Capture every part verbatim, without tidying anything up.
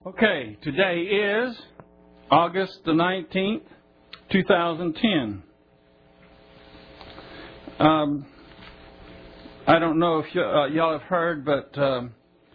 Okay, today is August the nineteenth, two thousand ten. Um, I don't know if y- uh, y'all have heard, but uh,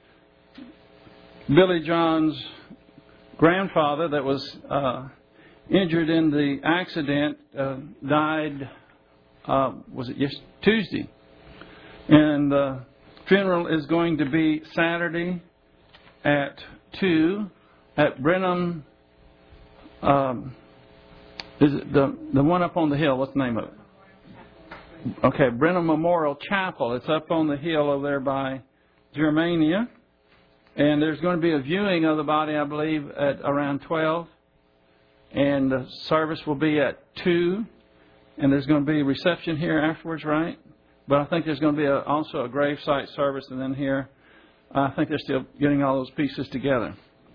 Billy John's grandfather that was uh, injured in the accident uh, died, uh, was it yes, Tuesday? And the funeral is going to be Saturday at two at Brenham. Um, is it the the one up on the hill? What's the name of it? Okay, Brenham Memorial Chapel. It's up on the hill over there by Germania, and there's going to be a viewing of the body, I believe, at around twelve, and the service will be at two, and there's going to be a reception here afterwards, right? But I think there's going to be a, also a gravesite service, and then here. I think they're still getting all those pieces together.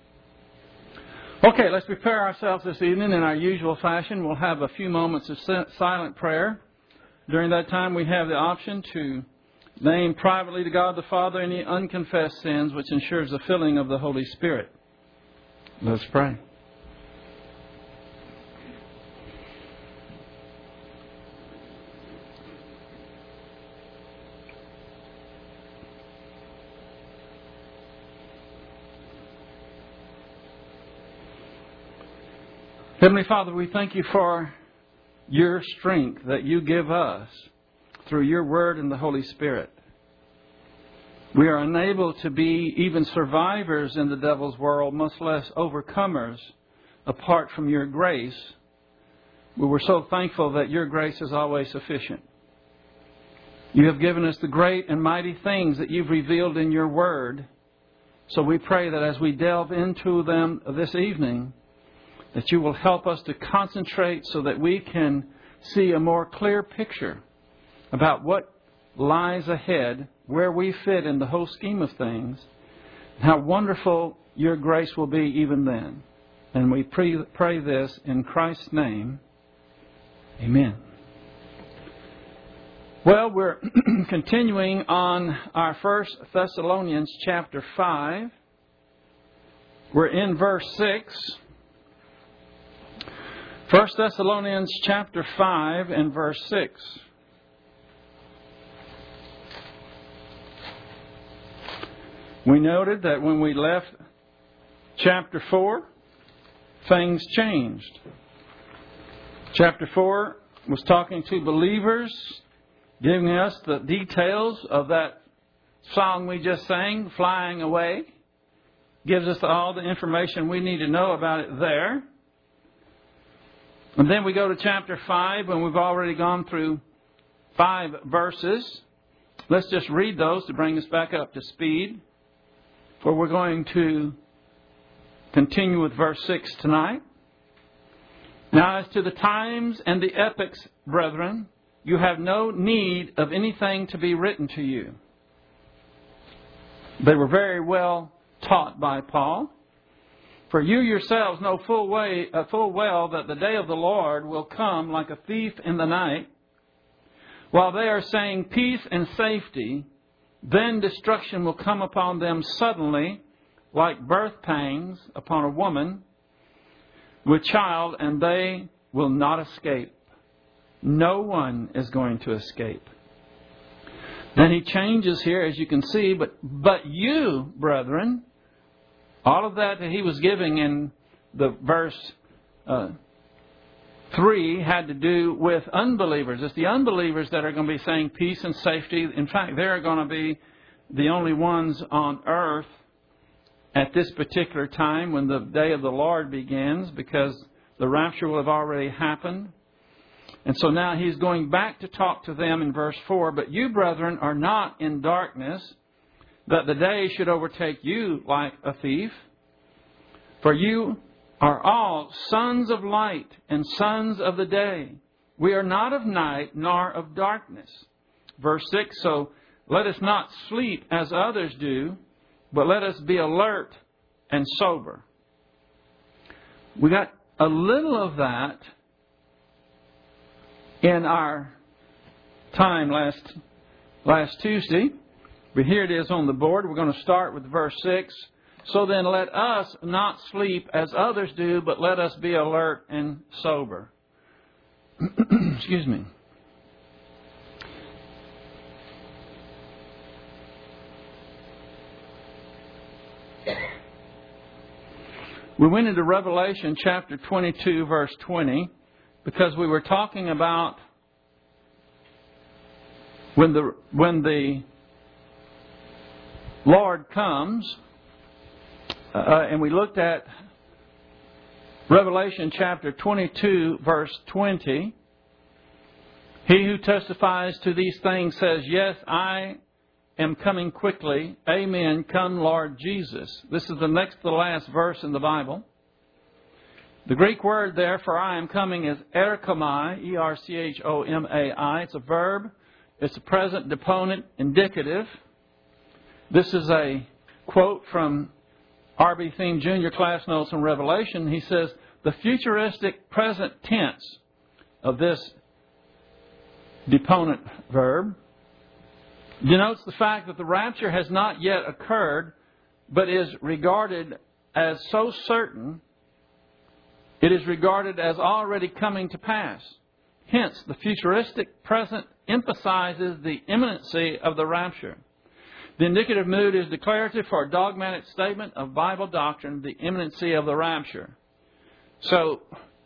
Okay, let's prepare ourselves this evening in our usual fashion. We'll have a few moments of silent prayer. During that time, we have the option to name privately to God the Father any unconfessed sins, which ensures the filling of the Holy Spirit. Let's pray. Heavenly Father, we thank you for your strength that you give us through your Word and the Holy Spirit. We are unable to be even survivors in the devil's world, much less overcomers, apart from your grace. But we're so thankful that your grace is always sufficient. You have given us the great and mighty things that you've revealed in your Word. So we pray that as we delve into them this evening, that you will help us to concentrate so that we can see a more clear picture about what lies ahead, where we fit in the whole scheme of things, and how wonderful your grace will be even then. And we pray, pray this in Christ's name. Amen. Well, we're continuing on our First Thessalonians chapter five. We're in verse six. First Thessalonians chapter five and verse six. We noted that when we left chapter four, things changed. Chapter four was talking to believers, giving us the details of that song we just sang, Flying Away. Gives us all the information we need to know about it there. And then we go to chapter five, and we've already gone through five verses. Let's just read those to bring us back up to speed. For we're going to continue with verse six tonight. Now, as to the times and the epochs, brethren, you have no need of anything to be written to you. They were very well taught by Paul. For you yourselves know full, way, uh, full well that the day of the Lord will come like a thief in the night. While they are saying peace and safety, then destruction will come upon them suddenly, like birth pangs upon a woman with child, and they will not escape. No one is going to escape. Then he changes here, as you can see, but but you, brethren. All of that that he was giving in the verse uh, three had to do with unbelievers. It's the unbelievers that are going to be saying peace and safety. In fact, they're going to be the only ones on earth at this particular time when the day of the Lord begins, because the rapture will have already happened. And so now he's going back to talk to them in verse four. But you, brethren, are not in darkness, that the day should overtake you like a thief. For you are all sons of light and sons of the day. We are not of night nor of darkness. Verse six, so let us not sleep as others do, but let us be alert and sober. We got a little of that in our time last, last Tuesday. But here it is on the board. We're going to start with verse six. So then let us not sleep as others do, but let us be alert and sober. Excuse me. We went into Revelation chapter twenty-two, verse twenty, because we were talking about when the when the Lord comes, uh, and we looked at Revelation chapter twenty-two, verse twenty. He who testifies to these things says, "Yes, I am coming quickly. Amen. Come, Lord Jesus." This is the next to the last verse in the Bible. The Greek word there for "I am coming" is erchomai, E R C H O M A I. It's a verb. It's a present deponent indicative. This is a quote from R B Theme Junior Class Notes on Revelation. He says, the futuristic present tense of this deponent verb denotes the fact that the rapture has not yet occurred, but is regarded as so certain, it is regarded as already coming to pass. Hence, the futuristic present emphasizes the imminency of the rapture. The indicative mood is declarative for a dogmatic statement of Bible doctrine, the imminency of the rapture. So,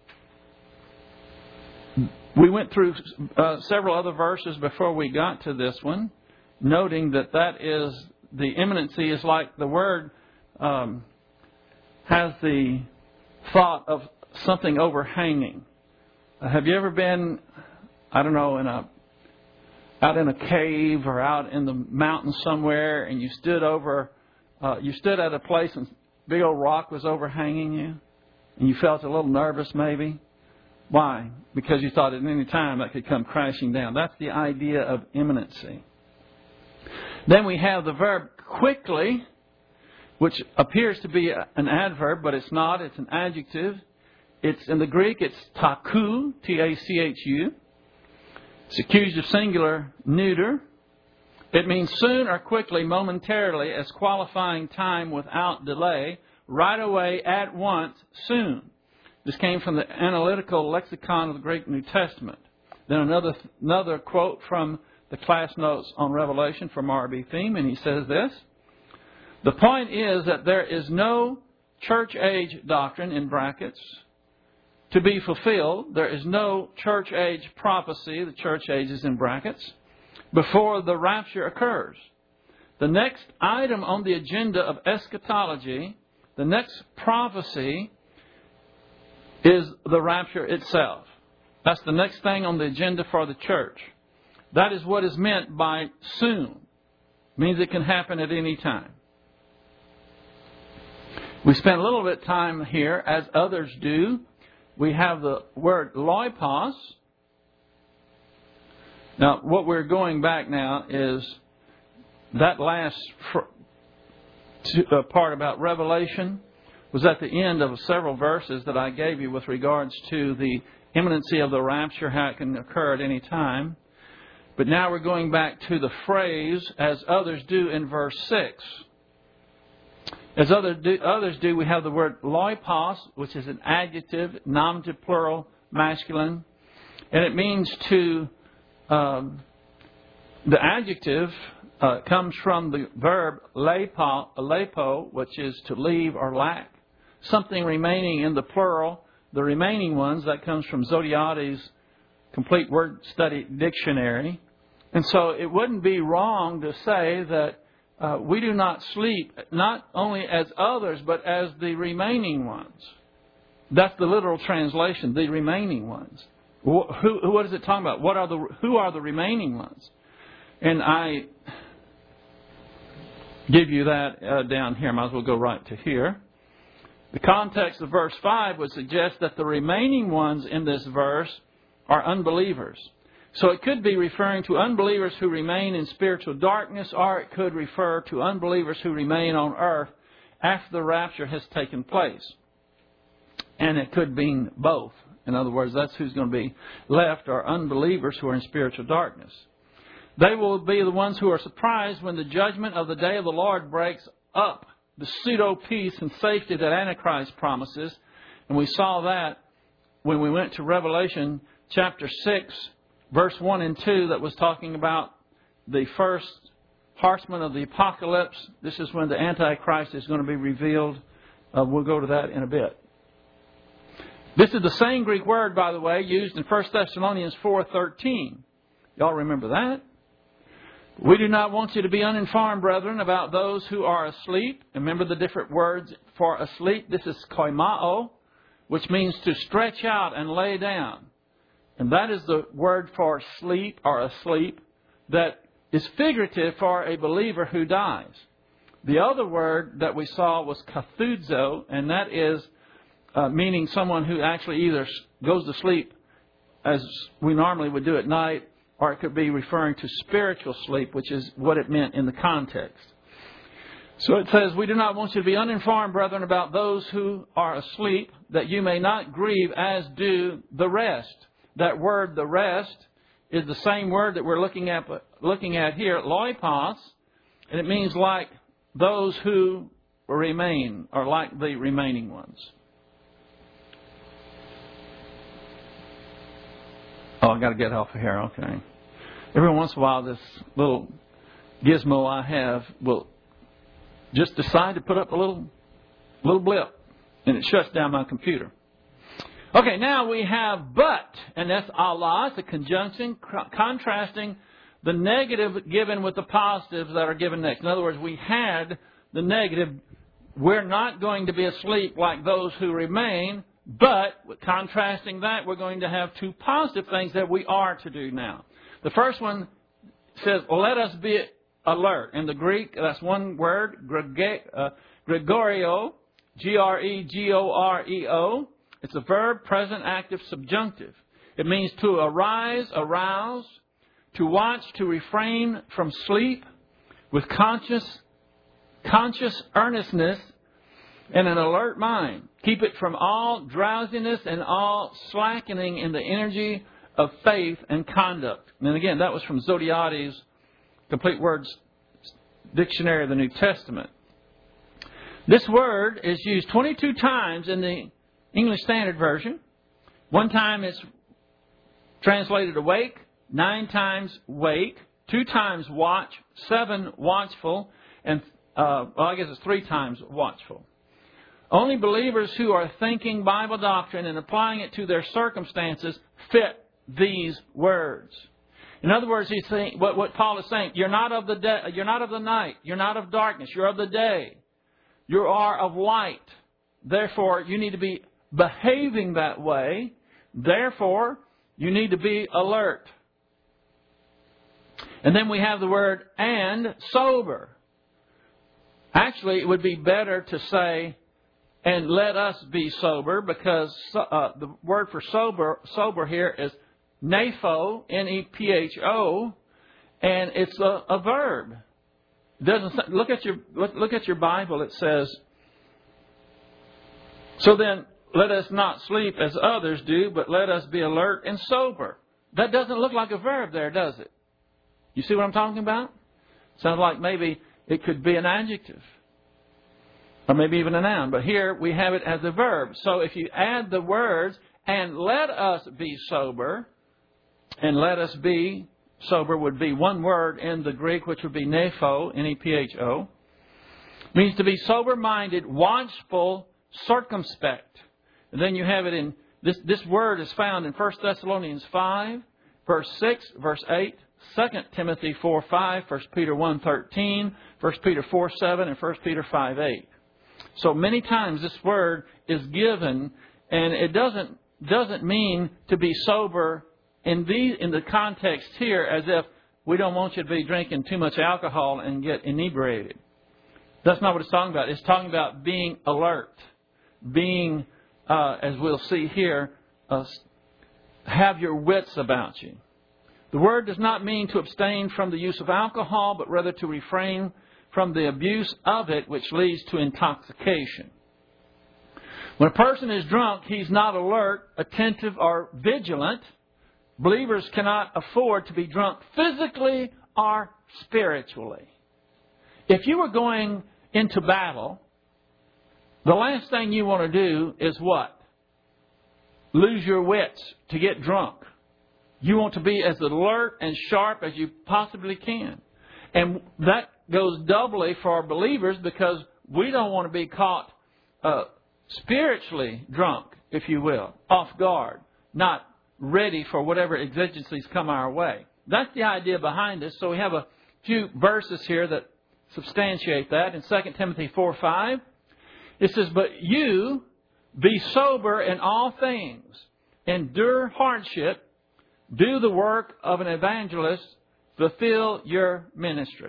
we went through uh, several other verses before we got to this one, noting that that is, the imminency is like the word um, has the thought of something overhanging. Uh, have you ever been, I don't know, in a out in a cave or out in the mountains somewhere, and you stood over, uh, you stood at a place and a big old rock was overhanging you, and you felt a little nervous maybe? Why? Because you thought at any time that could come crashing down. That's the idea of imminency. Then we have the verb quickly, which appears to be an adverb, but it's not. It's an adjective. It's in the Greek, it's taku, T A C H U. It's accusative singular neuter. It means soon or quickly, momentarily, as qualifying time without delay, right away, at once, soon. This came from the Analytical Lexicon of the Greek New Testament. Then another another quote from the class notes on Revelation from R B Theme, and he says this: the point is that there is no church age doctrine, in brackets, to be fulfilled. There is no church age prophecy, the church age is in brackets, before the rapture occurs. The next item on the agenda of eschatology, the next prophecy, is the rapture itself. That's the next thing on the agenda for the church. That is what is meant by soon. It means it can happen at any time. We spent a little bit of time here, as others do. We have the word loipos. Now, what we're going back now is that last part about Revelation was at the end of several verses that I gave you with regards to the imminency of the rapture, how it can occur at any time. But now we're going back to the phrase, as others do, in verse six. As other do, others do, we have the word loipos, which is an adjective, nominative, plural, masculine. And it means to, um, the adjective uh, comes from the verb lepo, lepo, which is to leave or lack. Something remaining in the plural. The remaining ones, that comes from Zodiates' Complete Word Study Dictionary. And so it wouldn't be wrong to say that Uh, we do not sleep, not only as others, but as the remaining ones. That's the literal translation, the remaining ones. Who, who, what is it talking about? What are the, who are the remaining ones? And I give you that uh, down here. Might as well go right to here. The context of verse five would suggest that the remaining ones in this verse are unbelievers. So it could be referring to unbelievers who remain in spiritual darkness, or it could refer to unbelievers who remain on earth after the rapture has taken place. And it could mean both. In other words, that's who's going to be left, are unbelievers who are in spiritual darkness. They will be the ones who are surprised when the judgment of the day of the Lord breaks up the pseudo-peace and safety that Antichrist promises. And we saw that when we went to Revelation chapter six, verse one and two, that was talking about the first horseman of the apocalypse. This is when the Antichrist is going to be revealed. Uh, we'll go to that in a bit. This is the same Greek word, by the way, used in First Thessalonians four thirteen. Y'all remember that? We do not want you to be uninformed, brethren, about those who are asleep. Remember the different words for asleep. This is koimao, which means to stretch out and lay down. And that is the word for sleep or asleep that is figurative for a believer who dies. The other word that we saw was kathudzo, and that is uh, meaning someone who actually either goes to sleep as we normally would do at night, or it could be referring to spiritual sleep, which is what it meant in the context. So it says, we do not want you to be uninformed, brethren, about those who are asleep, that you may not grieve as do the rest. That word, the rest, is the same word that we're looking at looking at here, loipos, and it means like those who remain, or like the remaining ones. Oh, I got to get off of here. Okay. Every once in a while, this little gizmo I have will just decide to put up a little little blip, and it shuts down my computer. Okay, now we have but, and that's Allah. It's a conjunction contrasting the negative given with the positives that are given next. In other words, we had the negative. We're not going to be asleep like those who remain. But, contrasting that, we're going to have two positive things that we are to do now. The first one says, let us be alert. In the Greek, that's one word, Gregorio, G R E G O R E O. It's a verb, present, active, subjunctive. It means to arise, arouse, to watch, to refrain from sleep with conscious, conscious earnestness, and an alert mind. Keep it from all drowsiness and all slackening in the energy of faith and conduct. And again, that was from Zodiades' Complete Words Dictionary of the New Testament. This word is used twenty-two times in the English Standard Version. One time it's translated awake, nine times wake, two times watch, seven watchful, and uh, well, I guess it's three times watchful. Only believers who are thinking Bible doctrine and applying it to their circumstances fit these words. In other words, he's saying, what, what Paul is saying, you're not of the day, you're not of the night, you're not of darkness, you're of the day. You are of light. Therefore, you need to be behaving that way. Therefore, you need to be alert. And then we have the word and sober. Actually, it would be better to say, and let us be sober, because uh, the word for sober sober here is nepho, N E P H O, and it's a, a verb. It doesn't look at your look, look at your Bible. It says, so then let us not sleep as others do, but let us be alert and sober. That doesn't look like a verb there, does it? You see what I'm talking about? Sounds like maybe it could be an adjective. Or maybe even a noun. But here we have it as a verb. So if you add the words, and let us be sober, and let us be sober would be one word in the Greek, which would be nepho, N E P H O. Means to be sober-minded, watchful, circumspect. And then you have it in, this, this word is found in First Thessalonians five, verse six, verse eight, Second Timothy four five, First Peter one thirteen, First Peter four seven, and First Peter five eight. So many times this word is given, and it doesn't doesn't mean to be sober in the in the context here, as if we don't want you to be drinking too much alcohol and get inebriated. That's not what it's talking about. It's talking about being alert, being, uh, as we'll see here, uh, have your wits about you. The word does not mean to abstain from the use of alcohol, but rather to refrain from the abuse of it, which leads to intoxication. When a person is drunk, he's not alert, attentive, or vigilant. Believers cannot afford to be drunk physically or spiritually. If you were going into battle The last thing you want to do is what? Lose your wits, to get drunk. You want to be as alert and sharp as you possibly can. And that goes doubly for our believers, because we don't want to be caught uh, spiritually drunk, if you will, off guard, not ready for whatever exigencies come our way. That's the idea behind this. So we have a few verses here that substantiate that. In Second Timothy four five, it says, "But you be sober in all things, endure hardship, do the work of an evangelist, fulfill your ministry."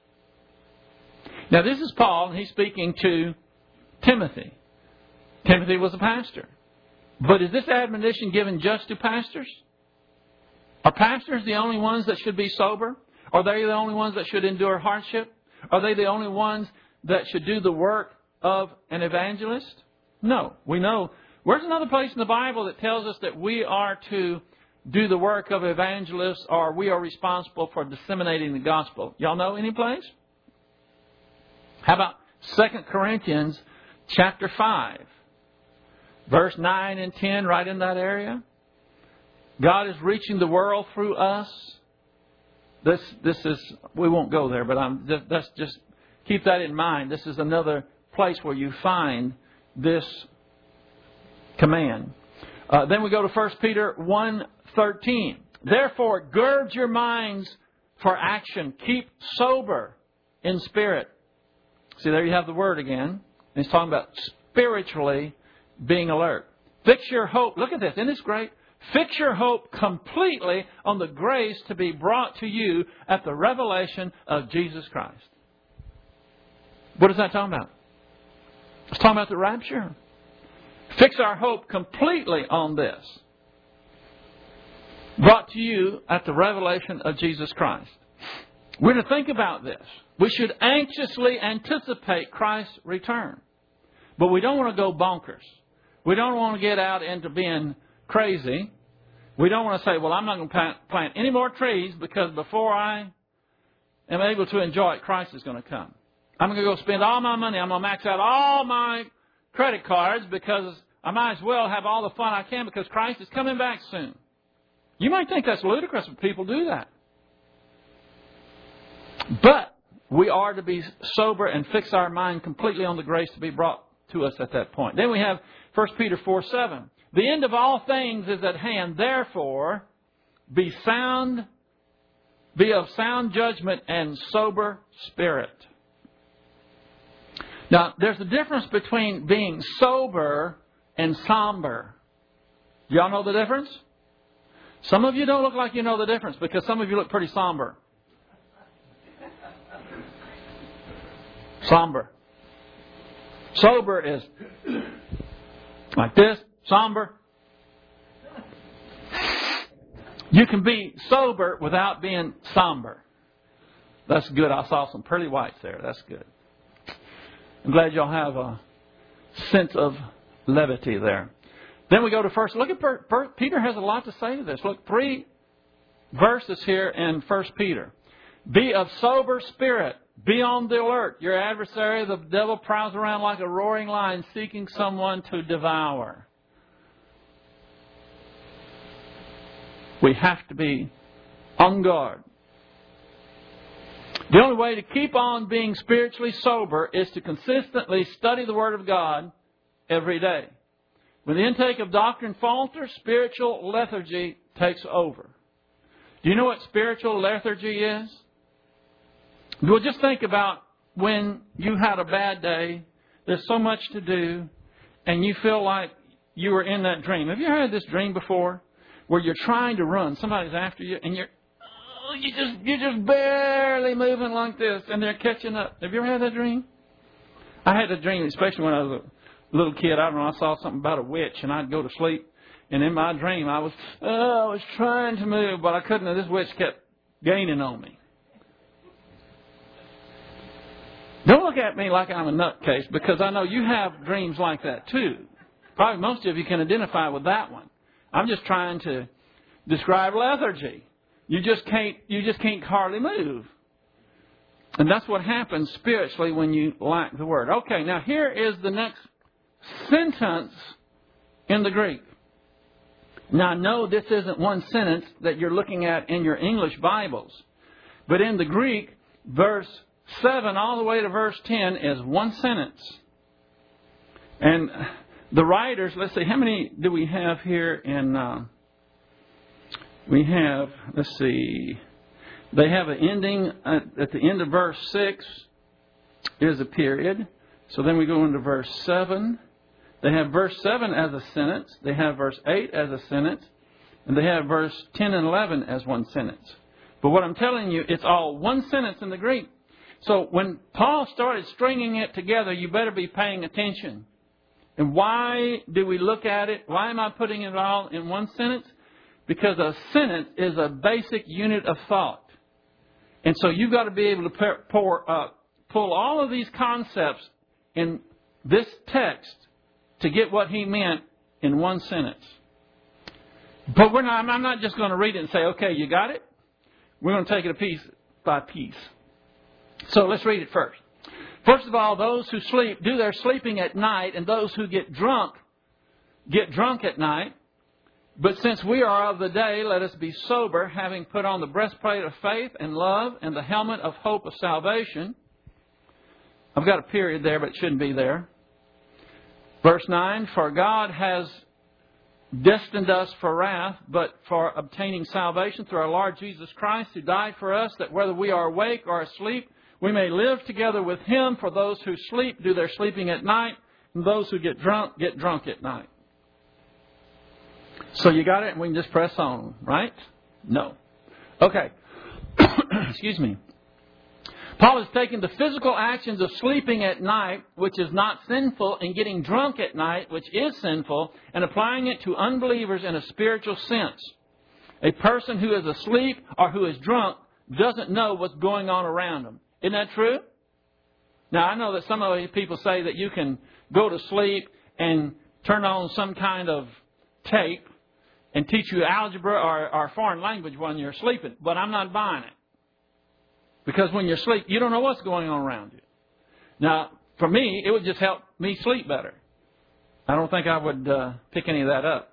Now this is Paul, and he's speaking to Timothy. Timothy was a pastor. But is this admonition given just to pastors? Are pastors the only ones that should be sober? Are they the only ones that should endure hardship? Are they the only ones that should do the work of an evangelist? No. We know. Where's another place in the Bible that tells us that we are to do the work of evangelists, or we are responsible for disseminating the gospel? Y'all know any place? How about Second Corinthians chapter five, verse nine and ten, right in that area? God is reaching the world through us. This, this is, we won't go there, but I'm just, let's just keep that in mind. This is another place where you find this command. Uh, then we go to First Peter one thirteen. "Therefore, gird your minds for action. Keep sober in spirit." See, there you have the word again. And he's talking about spiritually being alert. Fix your hope. Look at this. Isn't this great? Fix your hope completely on the grace to be brought to you at the revelation of Jesus Christ. What is that talking about? It's talking about the rapture. Fix our hope completely on this. Brought to you at the revelation of Jesus Christ. We're to think about this. We should anxiously anticipate Christ's return. But we don't want to go bonkers. We don't want to get out into being crazy. We don't want to say, well, I'm not going to plant any more trees, because before I am able to enjoy it, Christ is going to come. I'm going to go spend all my money. I'm going to max out all my credit cards, because I might as well have all the fun I can, because Christ is coming back soon. You might think that's ludicrous when people do that. But we are to be sober and fix our mind completely on the grace to be brought to us at that point. Then we have First Peter four seven. "The end of all things is at hand. Therefore, be sound, be of sound judgment and sober spirit." Now, there's a difference between being sober and somber. Y'all know the difference? Some of you don't look like you know the difference, because some of you look pretty somber. Somber. Sober is like this. Somber. You can be sober without being somber. That's good. I saw some pretty whites there. That's good. I'm glad y'all have a sense of levity there. Then we go to first. Look at per, per, Peter has a lot to say to this. Look, three verses here in First Peter. "Be of sober spirit. Be on the alert. Your adversary, the devil, prowls around like a roaring lion, seeking someone to devour." We have to be on guard. The only way to keep on being spiritually sober is to consistently study the Word of God every day. When the intake of doctrine falters, spiritual lethargy takes over. Do you know what spiritual lethargy is? Well, just think about when you had a bad day, there's so much to do, and you feel like you were in that dream. Have you ever had this dream before? Where you're trying to run, somebody's after you, and you're oh, you just you're just barely moving like this, and they're catching up. Have you ever had that dream? I had a dream, especially when I was a little kid. I don't know, I saw something about a witch, and I'd go to sleep, and in my dream I was oh, I was trying to move, but I couldn't. And this witch kept gaining on me. Don't look at me like I'm a nutcase, because I know you have dreams like that too. Probably most of you can identify with that one. I'm just trying to describe lethargy. You just can't, you just can't hardly move. And that's what happens spiritually when you lack the Word. Okay, now here is the next sentence in the Greek. Now, no, this isn't one sentence that you're looking at in your English Bibles. But in the Greek, verse seven all the way to verse ten is one sentence. And the writers, let's see, how many do we have here in... Uh, we have, let's see, they have an ending at, at the end of verse six is a period. So then we go into verse seven. They have verse seven as a sentence. They have verse eight as a sentence. And they have verse ten and eleven as one sentence. But what I'm telling you, it's all one sentence in the Greek. So when Paul started stringing it together, you better be paying attention. And why do we look at it? Why am I putting it all in one sentence? Because a sentence is a basic unit of thought. And so you've got to be able to pour, uh, pull all of these concepts in this text to get what he meant in one sentence. But we're not, I'm not just going to read it and say, okay, you got it? We're going to take it a piece by piece. So let's read it first. First of all, those who sleep do their sleeping at night, and those who get drunk get drunk at night. But since we are of the day, let us be sober, having put on the breastplate of faith and love and the helmet of hope of salvation. I've got a period there, but it shouldn't be there. Verse nine, for God has destined us for wrath, but for obtaining salvation through our Lord Jesus Christ, who died for us, that whether we are awake or asleep, we may live together with Him. For those who sleep do their sleeping at night, and those who get drunk get drunk at night. So you got it, and we can just press on, right? No. Okay. Excuse me. Paul is taking the physical actions of sleeping at night, which is not sinful, and getting drunk at night, which is sinful, and applying it to unbelievers in a spiritual sense. A person who is asleep or who is drunk doesn't know what's going on around them. Isn't that true? Now, I know that some of you people say that you can go to sleep and turn on some kind of tape and teach you algebra or, or foreign language when you're sleeping. But I'm not buying it. Because when you're asleep, you don't know what's going on around you. Now, for me, it would just help me sleep better. I don't think I would uh, pick any of that up.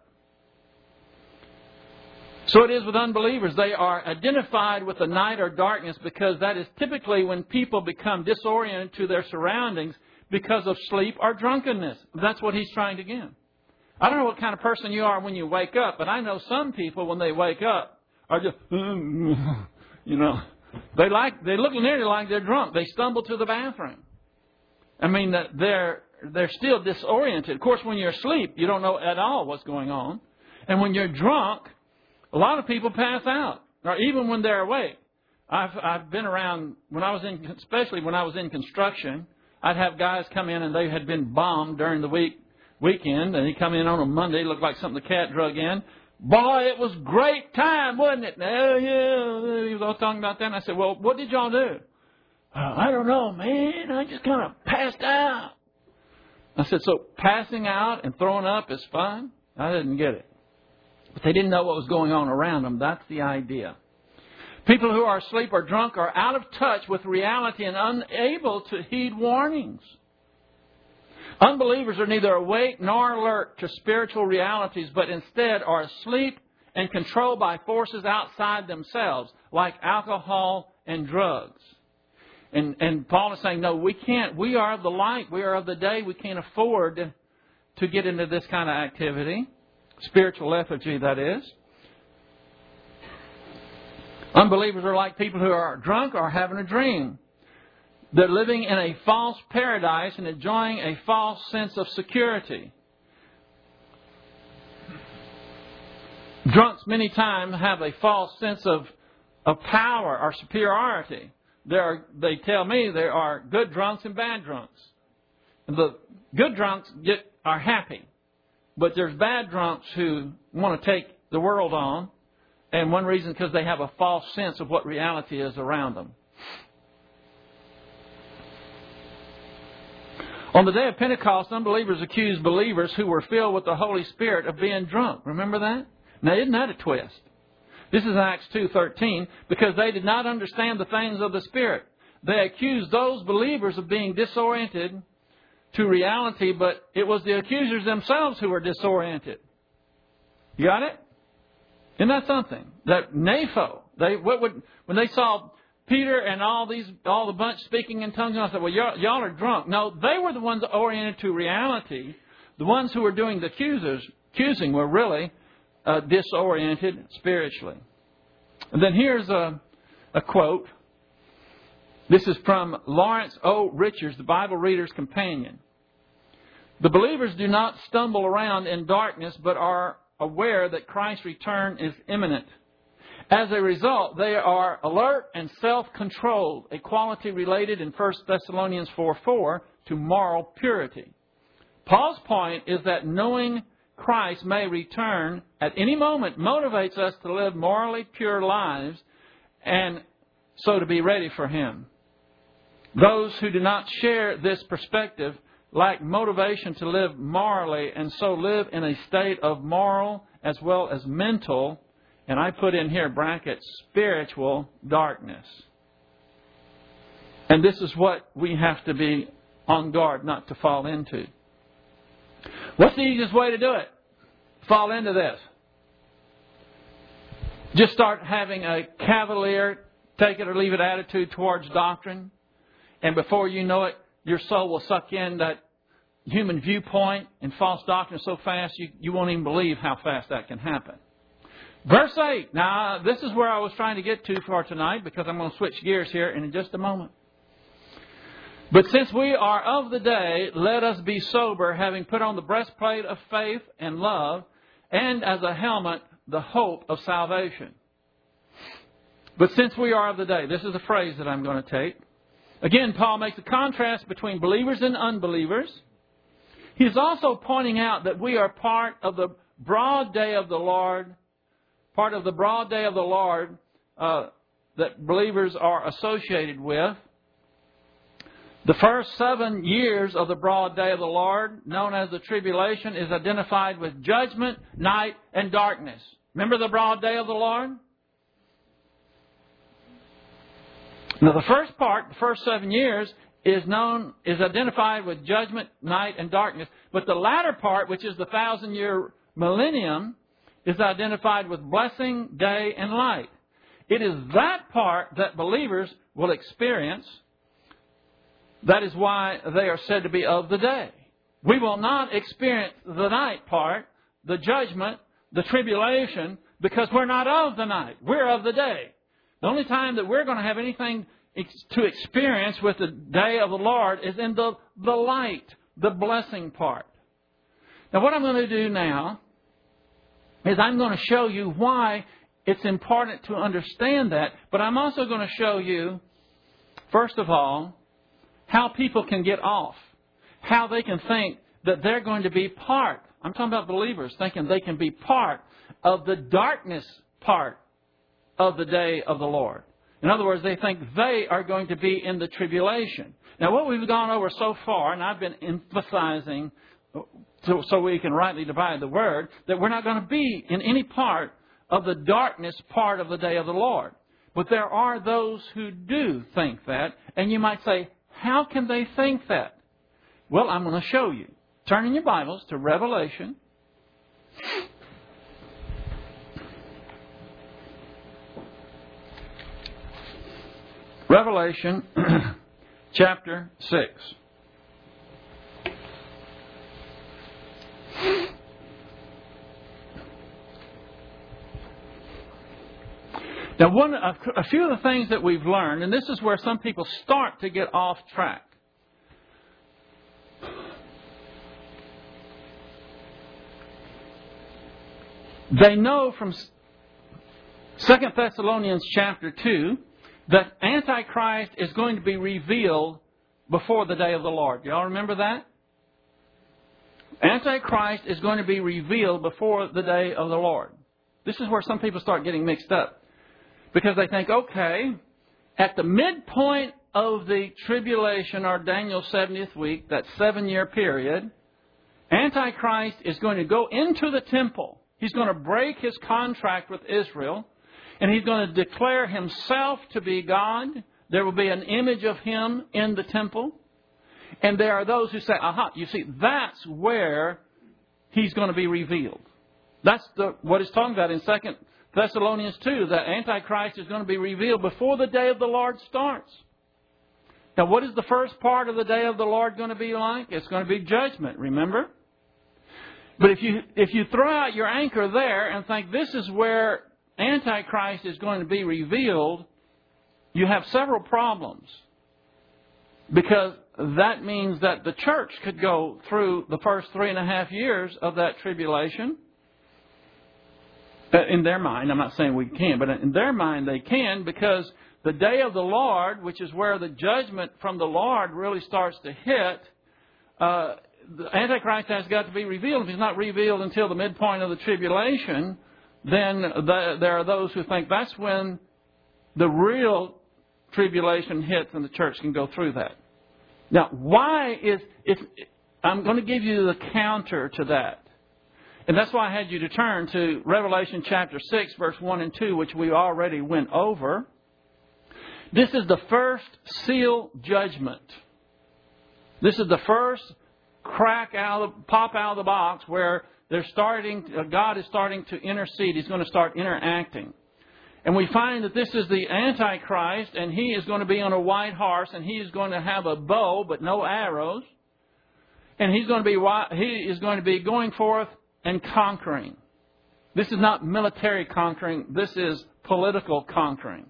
So it is with unbelievers. They are identified with the night or darkness because that is typically when people become disoriented to their surroundings because of sleep or drunkenness. That's what he's trying to get. I don't know what kind of person you are when you wake up, but I know some people when they wake up are just, you know, they like they look nearly like they're drunk. They stumble to the bathroom. I mean, they're they're still disoriented. Of course, when you're asleep, you don't know at all what's going on. And when you're drunk, a lot of people pass out, or even when they're awake. I've I've been around when I was in, especially when I was in construction. I'd have guys come in and they had been bombed during the week weekend, and they come in on a Monday, looked like something the cat drug in. Boy, it was great time, wasn't it? Oh, yeah. He was all talking about that. And I said, well, what did y'all do? Uh, I don't know, man. I just kind of passed out. I said, so passing out and throwing up is fun? I didn't get it. But they didn't know what was going on around them. That's the idea. People who are asleep or drunk are out of touch with reality and unable to heed warnings. Unbelievers are neither awake nor alert to spiritual realities, but instead are asleep and controlled by forces outside themselves, like alcohol and drugs. And, and Paul is saying, no, we can't. We are of the light. We are of the day. We can't afford to get into this kind of activity. Spiritual lethargy, that is. Unbelievers are like people who are drunk or having a dream. They're living in a false paradise and enjoying a false sense of security. Drunks many times have a false sense of, of power or superiority. There are, they tell me there are good drunks and bad drunks. And the good drunks get are happy. But there's bad drunks who want to take the world on. And one reason is because they have a false sense of what reality is around them. On the day of Pentecost, unbelievers accused believers who were filled with the Holy Spirit of being drunk. Remember that? Now, isn't that a twist? This is Acts two thirteen, because they did not understand the things of the Spirit. They accused those believers of being disoriented to reality, but it was the accusers themselves who were disoriented. You got it? Isn't that something? That Napho, they what would when they saw Peter and all these all the bunch speaking in tongues, and I said, "Well, y'all, y'all are drunk." No, they were the ones oriented to reality. The ones who were doing the accusers, accusing were really uh, disoriented spiritually. And then here's a, a quote. This is from Lawrence O. Richards, the Bible Reader's Companion. The believers do not stumble around in darkness, but are aware that Christ's return is imminent. As a result, they are alert and self-controlled, a quality related in First Thessalonians four four to moral purity. Paul's point is that knowing Christ may return at any moment motivates us to live morally pure lives and so to be ready for Him. Those who do not share this perspective lack motivation to live morally and so live in a state of moral as well as mental, and I put in here brackets, spiritual darkness. And this is what we have to be on guard not to fall into. What's the easiest way to do it? Fall into this. Just start having a cavalier, take it or leave it attitude towards doctrine. And before you know it, your soul will suck in that human viewpoint and false doctrine so fast you, you won't even believe how fast that can happen. Verse eight. Now, this is where I was trying to get to for tonight because I'm going to switch gears here in just a moment. But since we are of the day, let us be sober, having put on the breastplate of faith and love, and as a helmet, the hope of salvation. But since we are of the day, this is a phrase that I'm going to take. Again, Paul makes a contrast between believers and unbelievers. He's also pointing out that we are part of the broad day of the Lord, part of the broad day of the Lord uh, that believers are associated with. The first seven years of the broad day of the Lord, known as the tribulation, is identified with judgment, night, and darkness. Remember the broad day of the Lord? Now the first part, the first seven years, is known, is identified with judgment, night, and darkness. But the latter part, which is the thousand-year millennium, is identified with blessing, day, and light. It is that part that believers will experience. That is why they are said to be of the day. We will not experience the night part, the judgment, the tribulation, because we're not of the night. We're of the day. The only time that we're going to have anything to experience with the day of the Lord is in the, the light, the blessing part. Now what I'm going to do now is I'm going to show you why it's important to understand that, but I'm also going to show you, first of all, how people can get off, how they can think that they're going to be part. I'm talking about believers thinking they can be part of the darkness part of the day of the Lord. In other words, they think they are going to be in the tribulation. Now, what we've gone over so far, and I've been emphasizing so, so we can rightly divide the word, that we're not going to be in any part of the darkness part of the day of the Lord. But there are those who do think that, and you might say, how can they think that? Well, I'm going to show you. Turn in your Bibles to Revelation. Revelation chapter six. Now, one, a, a few of the things that we've learned, and this is where some people start to get off track. They know from Second Thessalonians chapter two that Antichrist is going to be revealed before the day of the Lord. Do y'all remember that? Antichrist is going to be revealed before the day of the Lord. This is where some people start getting mixed up. Because they think, okay, at the midpoint of the tribulation or Daniel's seventieth week, that seven-year period, Antichrist is going to go into the temple. He's going to break his contract with Israel. And he's going to declare himself to be God. There will be an image of him in the temple. And there are those who say, aha, you see, that's where He's going to be revealed. That's the, what it's talking about in Second Thessalonians two, that Antichrist is going to be revealed before the day of the Lord starts. Now, what is the first part of the day of the Lord going to be like? It's going to be judgment, remember? But if you if you throw out your anchor there and think this is where Antichrist is going to be revealed, you have several problems. Because that means that the church could go through the first three and a half years of that tribulation. In their mind, I'm not saying we can, but in their mind they can, because the day of the Lord, which is where the judgment from the Lord really starts to hit, uh, the Antichrist has got to be revealed. If he's not revealed until the midpoint of the tribulation, then the, there are those who think that's when the real tribulation hits and the church can go through that. Now, why is... If, I'm going to give you the counter to that. And that's why I had you to turn to Revelation chapter six, verse one and two, which we already went over. This is the first seal judgment. This is the first crack out of, pop out of the box where they're starting, God is starting to intercede. He's going to start interacting. And we find that this is the Antichrist, and he is going to be on a white horse, and he is going to have a bow but no arrows. And he's going to be he is going to be going forth and conquering. This is not military conquering. This is political conquering.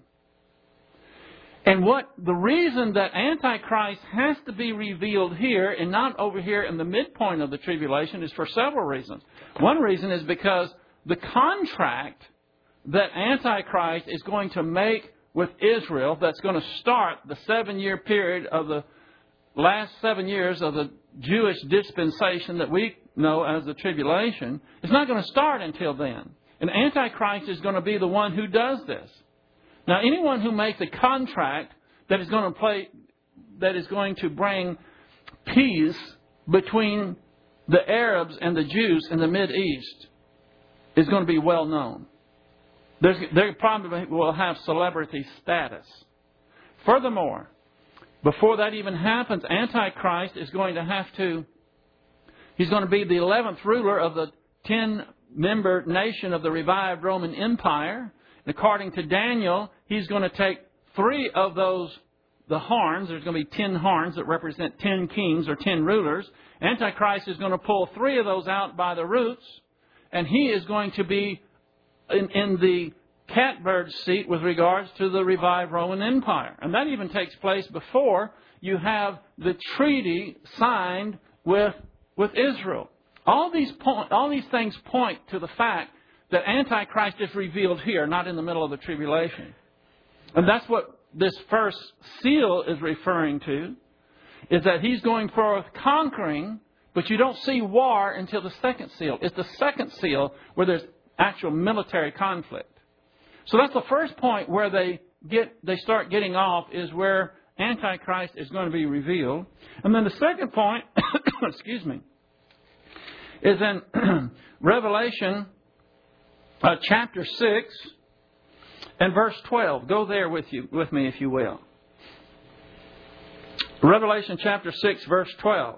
And what the reason that Antichrist has to be revealed here and not over here in the midpoint of the tribulation is for several reasons. One reason is because the contract that Antichrist is going to make with Israel, that's going to start the seven-year period of the last seven years of the Jewish dispensation that we know as the tribulation, it's not going to start until then. And Antichrist is going to be the one who does this. Now, anyone who makes a contract that is going to play, that is going to bring peace between the Arabs and the Jews in the Mideast is going to be well known. There's, they probably will have celebrity status. Furthermore, before that even happens, Antichrist is going to have to, he's going to be the eleventh ruler of the ten-member nation of the revived Roman Empire. And according to Daniel, he's going to take three of those, the horns. There's going to be ten horns that represent ten kings or ten rulers. Antichrist is going to pull three of those out by the roots. And he is going to be in, in the catbird seat with regards to the revived Roman Empire. And that even takes place before you have the treaty signed with, with Israel. All these, point, all these things point to the fact that Antichrist is revealed here, not in the middle of the tribulation. And that's what this first seal is referring to, is that he's going forth conquering, but you don't see war until the second seal. It's the second seal where there's actual military conflict. So that's the first point where they get they start getting off, is where Antichrist is going to be revealed. And then the second point, excuse me, is in Revelation uh, chapter six and verse twelve. Go there with you with me, if you will. Revelation chapter six, verse twelve.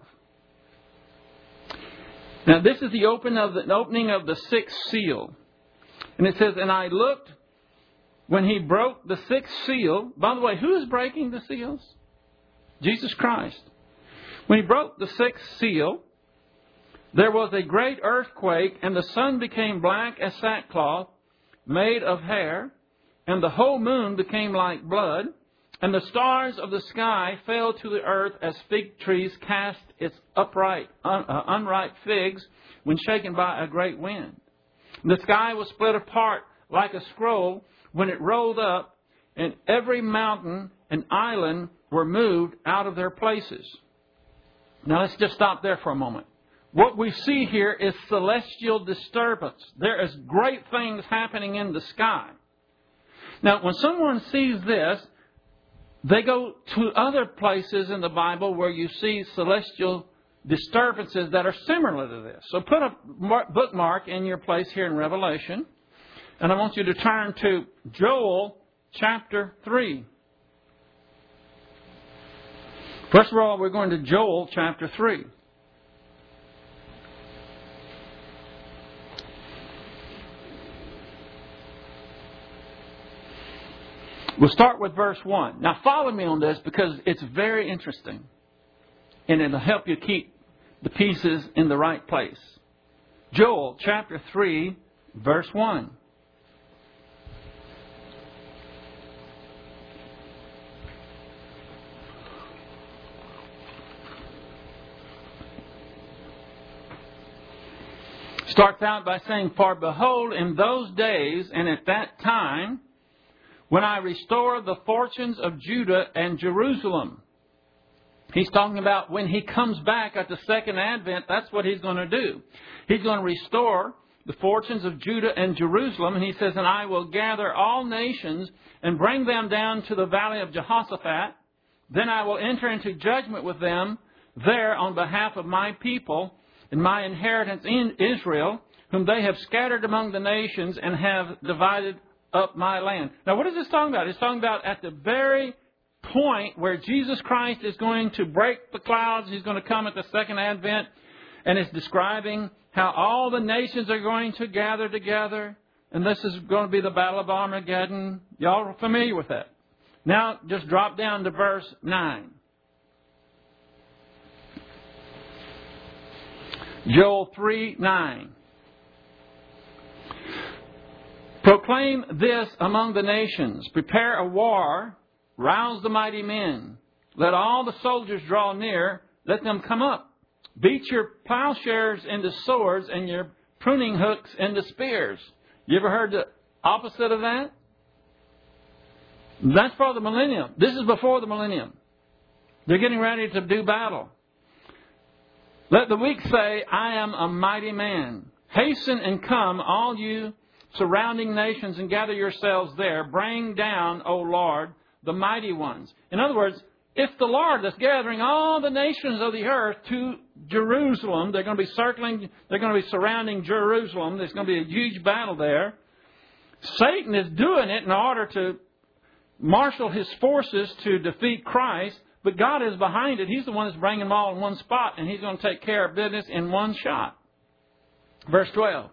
Now this is the open of the opening of the sixth seal. And it says, and I looked when he broke the sixth seal. By the way, who is breaking the seals? Jesus Christ. When he broke the sixth seal, there was a great earthquake, and the sun became black as sackcloth made of hair, and the whole moon became like blood, and the stars of the sky fell to the earth as fig trees cast its upright, un, uh, unripe figs when shaken by a great wind. The sky was split apart like a scroll when it rolled up, and every mountain and island were moved out of their places. Now let's just stop there for a moment. What we see here is celestial disturbance. There is great things happening in the sky. Now, when someone sees this, they go to other places in the Bible where you see celestial disturbances that are similar to this. So put a bookmark in your place here in Revelation. And I want you to turn to Joel chapter three. First of all, we're going to Joel chapter three. We'll start with verse one. Now follow me on this because it's very interesting. And it'll help you keep the pieces in the right place. Joel chapter three, verse one. Starts out by saying, "For behold, in those days and at that time, when I restore the fortunes of Judah and Jerusalem." He's talking about when He comes back at the second advent, that's what He's going to do. He's going to restore the fortunes of Judah and Jerusalem. And He says, "And I will gather all nations and bring them down to the valley of Jehoshaphat. Then I will enter into judgment with them there on behalf of my people and my inheritance in Israel, whom they have scattered among the nations and have divided up my land." Now, what is this talking about? It's talking about at the very point where Jesus Christ is going to break the clouds. He's going to come at the second advent. And it's describing how all the nations are going to gather together. And this is going to be the Battle of Armageddon. Y'all are familiar with that. Now, just drop down to verse nine. Joel three nine. "Proclaim this among the nations. Prepare a war. Rouse the mighty men. Let all the soldiers draw near. Let them come up. Beat your plowshares into swords and your pruning hooks into spears." You ever heard the opposite of that? That's for the millennium. This is before the millennium. They're getting ready to do battle. "Let the weak say, I am a mighty man. Hasten and come, all you surrounding nations, and gather yourselves there. Bring down, O Lord, the mighty ones." In other words, it's the Lord that's gathering all the nations of the earth to Jerusalem. They're going to be circling, they're going to be surrounding Jerusalem. There's going to be a huge battle there. Satan is doing it in order to marshal his forces to defeat Christ. But God is behind it. He's the one that's bringing them all in one spot. And He's going to take care of business in one shot. Verse twelve.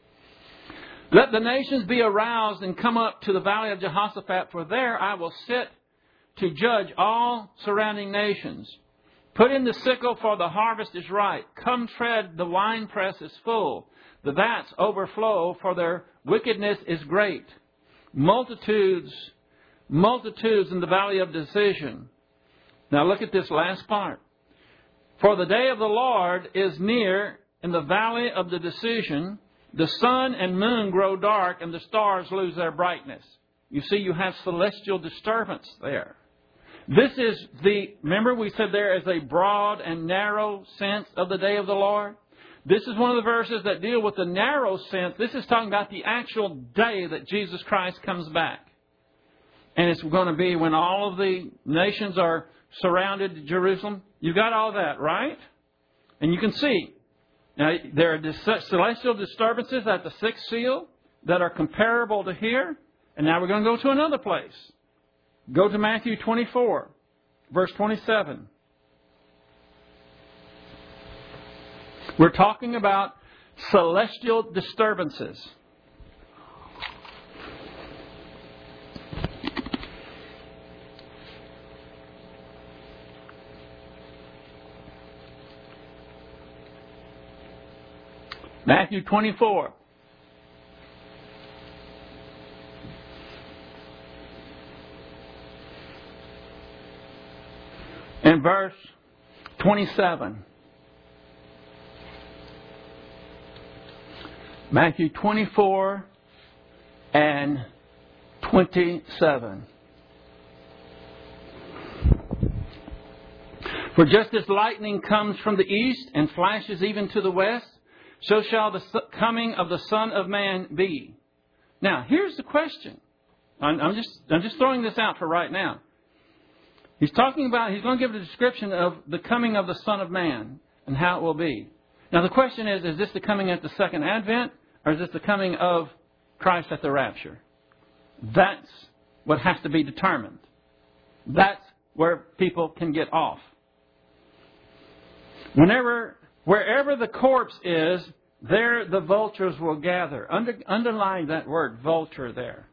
"Let the nations be aroused and come up to the valley of Jehoshaphat. For there I will sit to judge all surrounding nations. Put in the sickle, for the harvest is ripe. Come tread, the winepress is full. The vats overflow, for their wickedness is great. Multitudes, multitudes in the valley of decision." Now look at this last part. "For the day of the Lord is near in the valley of the decision. The sun and moon grow dark, and the stars lose their brightness." You see, you have celestial disturbance there. This is the, remember we said there is a broad and narrow sense of the day of the Lord? This is one of the verses that deal with the narrow sense. This is talking about the actual day that Jesus Christ comes back. And it's going to be when all of the nations are surrounded Jerusalem. You got all that, right? And you can see. Now, there are dis- celestial disturbances at the sixth seal that are comparable to here. And now we're going to go to another place. Go to Matthew twenty-four, verse twenty-seven. We're talking about celestial disturbances. Matthew twenty-four. And verse twenty-seven. Matthew twenty-four and twenty-seven. "For just as lightning comes from the east and flashes even to the west, so shall the coming of the Son of Man be." Now, here's the question. I'm, I'm just I'm just throwing this out for right now. He's talking about, he's going to give a description of the coming of the Son of Man and how it will be. Now, the question is, is this the coming at the second advent, or is this the coming of Christ at the rapture? That's what has to be determined. That's where people can get off. Whenever, wherever the corpse is, there the vultures will gather. Under, underline that word, vulture, there.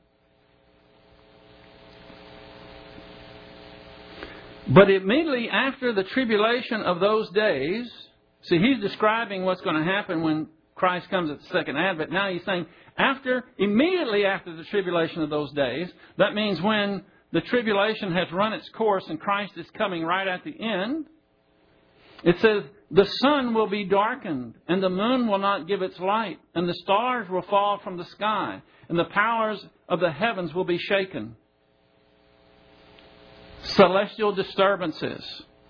But immediately after the tribulation of those days, see, he's describing what's going to happen when Christ comes at the second advent. Now he's saying, after, immediately after the tribulation of those days, that means when the tribulation has run its course and Christ is coming right at the end, it says, the sun will be darkened, and the moon will not give its light, and the stars will fall from the sky, and the powers of the heavens will be shaken. Celestial disturbances.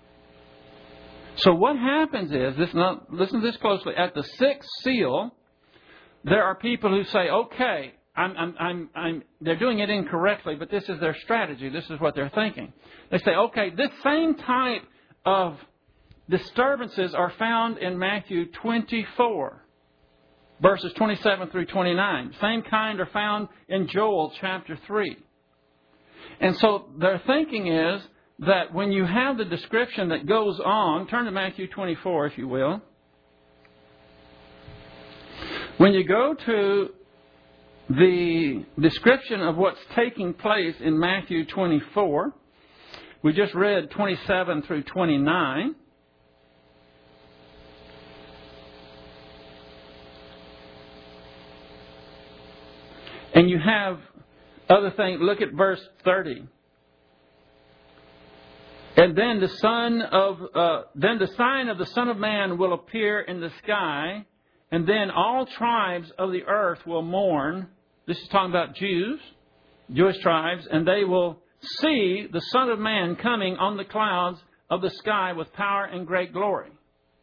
So what happens is, this not, listen to this closely, at the sixth seal, there are people who say, okay, I'm, I'm, I'm, I'm, they're doing it incorrectly, but this is their strategy. This is what they're thinking. They say, okay, this same type of disturbances are found in Matthew twenty-four, verses twenty-seven through twenty-nine. Same kind are found in Joel chapter three. And so their thinking is that when you have the description that goes on, turn to Matthew twenty-four if you will. When you go to the description of what's taking place in Matthew twenty-four, we just read twenty-seven through twenty-nine. And you have other things. Look at verse thirty. And then the son of uh, then the sign of the Son of Man will appear in the sky, and then all tribes of the earth will mourn. This is talking about Jews, Jewish tribes, and they will see the Son of Man coming on the clouds of the sky with power and great glory.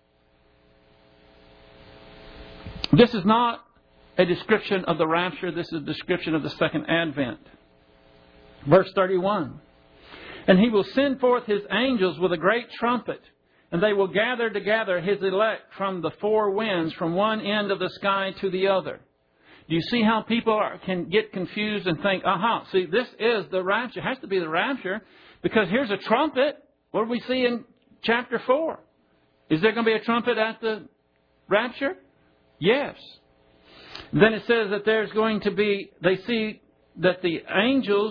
This is not a description of the rapture. This is a description of the second advent. Verse thirty-one. And he will send forth his angels with a great trumpet, and they will gather together his elect from the four winds, from one end of the sky to the other. Do you see how people are, can get confused and think, aha, see, this is the rapture. It has to be the rapture, because here's a trumpet. What do we see in chapter four? Is there going to be a trumpet at the rapture? Yes. Then it says that there's going to be, they see that the angels,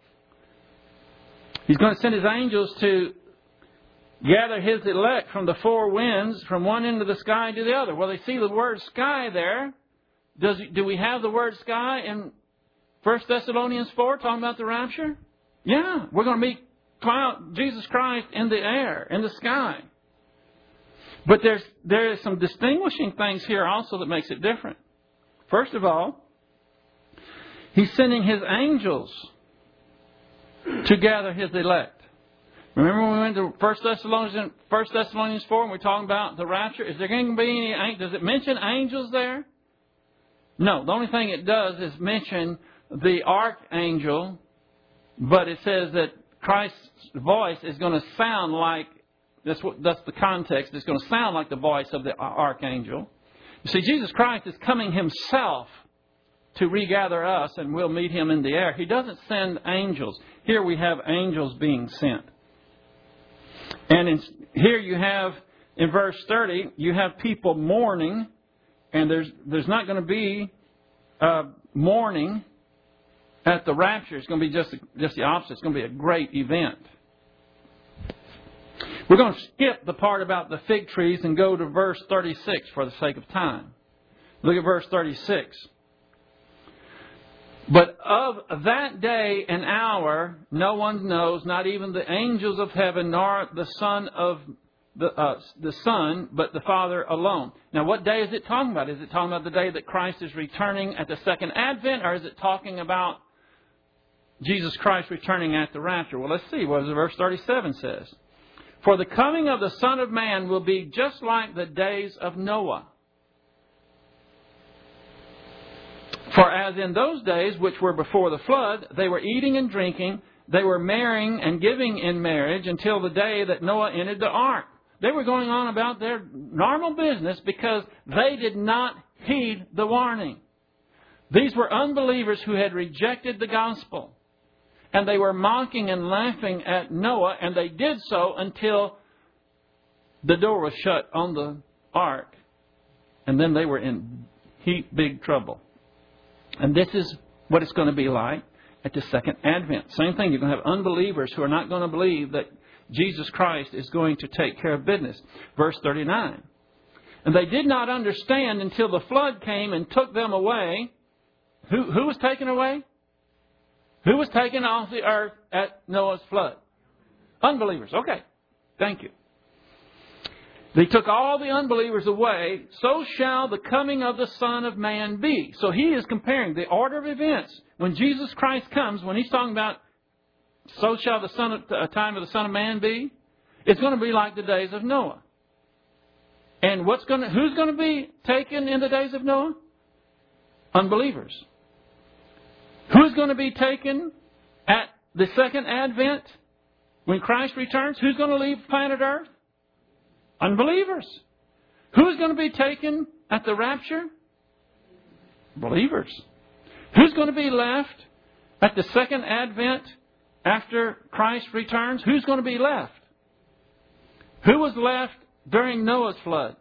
he's going to send his angels to gather his elect from the four winds, from one end of the sky to the other. Well, they see the word sky there. Does, do we have the word sky in First Thessalonians four talking about the rapture? Yeah, we're going to meet cloud, Jesus Christ in the air, in the sky. But there's there is some distinguishing things here also that makes it different. First of all, he's sending his angels to gather his elect. Remember when we went to First Thessalonians, First Thessalonians four and we're talking about the rapture? Is there going to be any, does it mention angels there? No, the only thing it does is mention the archangel, but it says that Christ's voice is going to sound like, that's what that's the context, it's going to sound like the voice of the archangel. You see, Jesus Christ is coming himself to regather us, and we'll meet him in the air. He doesn't send angels. Here we have angels being sent. And in, here you have, in verse thirty, you have people mourning. And there's there's not going to be uh, mourning at the rapture. It's going to be just, just the opposite. It's going to be a great event. We're going to skip the part about the fig trees and go to verse thirty-six for the sake of time. Look at verse thirty-six. But of that day and hour no one knows, not even the angels of heaven, nor the Son of The, uh, the Son, but the Father alone. Now, what day is it talking about? Is it talking about the day that Christ is returning at the second advent, or is it talking about Jesus Christ returning at the rapture? Well, let's see. What does verse thirty-seven says? For the coming of the Son of Man will be just like the days of Noah. For as in those days which were before the flood, they were eating and drinking, they were marrying and giving in marriage until the day that Noah entered the ark. They were going on about their normal business because they did not heed the warning. These were unbelievers who had rejected the gospel. And they were mocking and laughing at Noah, and they did so until the door was shut on the ark, and then they were in heap big trouble. And this is what it's going to be like at the second advent. Same thing. You're going to have unbelievers who are not going to believe that Jesus Christ is going to take care of business. Verse thirty-nine. And they did not understand until the flood came and took them away. Who, who was taken away? Who was taken off the earth at Noah's flood? Unbelievers. Okay. Thank you. They took all the unbelievers away. So shall the coming of the Son of Man be. So he is comparing the order of events. When Jesus Christ comes, when he's talking about so shall the son of, uh, time of the Son of Man be, it's going to be like the days of Noah. And what's going to, who's going to be taken in the days of Noah? Unbelievers. Who's going to be taken at the second advent when Christ returns? Who's going to leave planet Earth? Unbelievers. Who's going to be taken at the rapture? Believers. Who's going to be left at the second advent after Christ returns? Who's going to be left? Who was left during Noah's flood?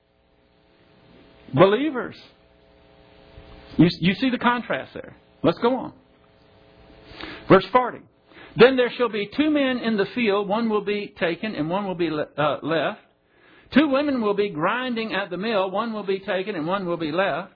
Believers. You, you see the contrast there. Let's go on. Verse forty. Then there shall be two men in the field, one will be taken and one will be uh, left. Two women will be grinding at the mill, one will be taken and one will be left.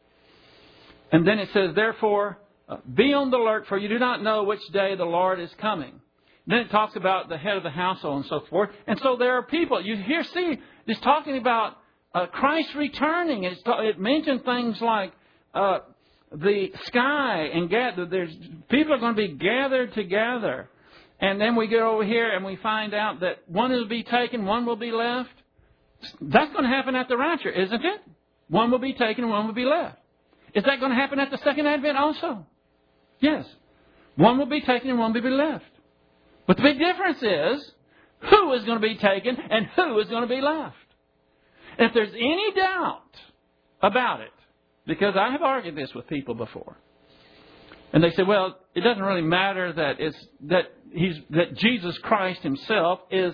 And then it says, therefore, uh, be on the alert, for you do not know which day the Lord is coming. Then it talks about the head of the household and so forth. And so there are people, you here see, it's talking about uh, Christ returning. It's ta- it mentioned things like uh, the sky and gather. There's people are going to be gathered together. And then we get over here and we find out that one will be taken, one will be left. That's going to happen at the rapture, isn't it? One will be taken and one will be left. Is that going to happen at the second advent also? Yes. One will be taken and one will be left. But the big difference is who is going to be taken and who is going to be left. If there's any doubt about it, because I have argued this with people before, and they say, well, it doesn't really matter that it's that he's that Jesus Christ himself is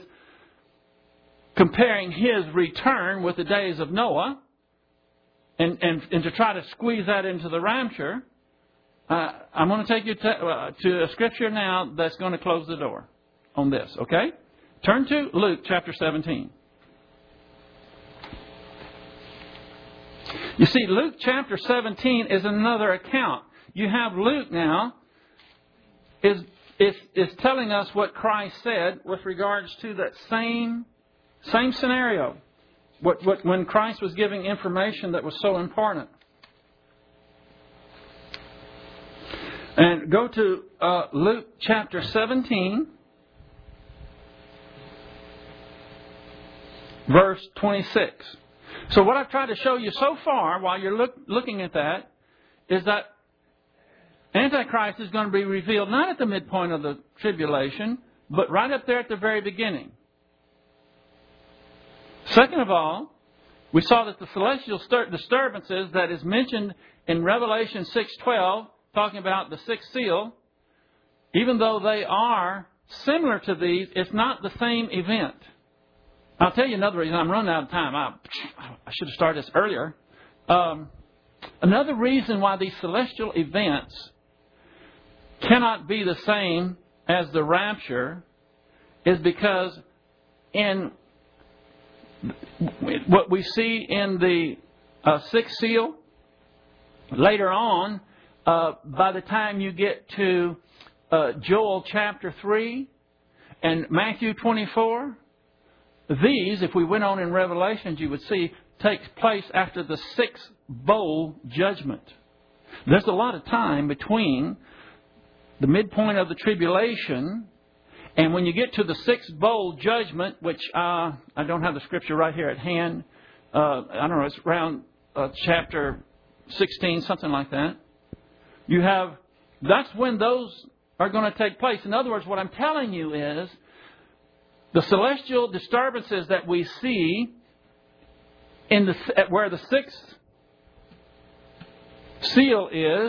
comparing his return with the days of Noah, and and, and to try to squeeze that into the rapture. Uh, I'm going to take you to, uh, to a scripture now that's going to close the door on this, okay? Turn to Luke chapter seventeen. You see, Luke chapter seventeen is another account. You have Luke now is, is, is telling us what Christ said with regards to that same, same scenario. What, what, when Christ was giving information that was so important. And go to uh, Luke chapter seventeen, verse twenty-six. So what I've tried to show you so far, while you're look, looking at that, is that Antichrist is going to be revealed not at the midpoint of the tribulation, but right up there at the very beginning. Second of all, we saw that the celestial stir- disturbances that is mentioned in Revelation six twelve, talking about the sixth seal, even though they are similar to these, it's not the same event. I'll tell you another reason. I'm running out of time. I, I should have started this earlier. Um, another reason why these celestial events cannot be the same as the rapture is because in what we see in the uh, sixth seal, later on, uh, by the time you get to uh, Joel chapter three and Matthew twenty-four, these, if we went on in Revelations, you would see, takes place after the sixth bowl judgment. There's a lot of time between the midpoint of the tribulation and when you get to the sixth bowl judgment, which uh, I don't have the scripture right here at hand. Uh, I don't know, it's around uh, chapter sixteen, something like that. You have, that's when those are going to take place. In other words, what I'm telling you is the celestial disturbances that we see in the where the sixth seal is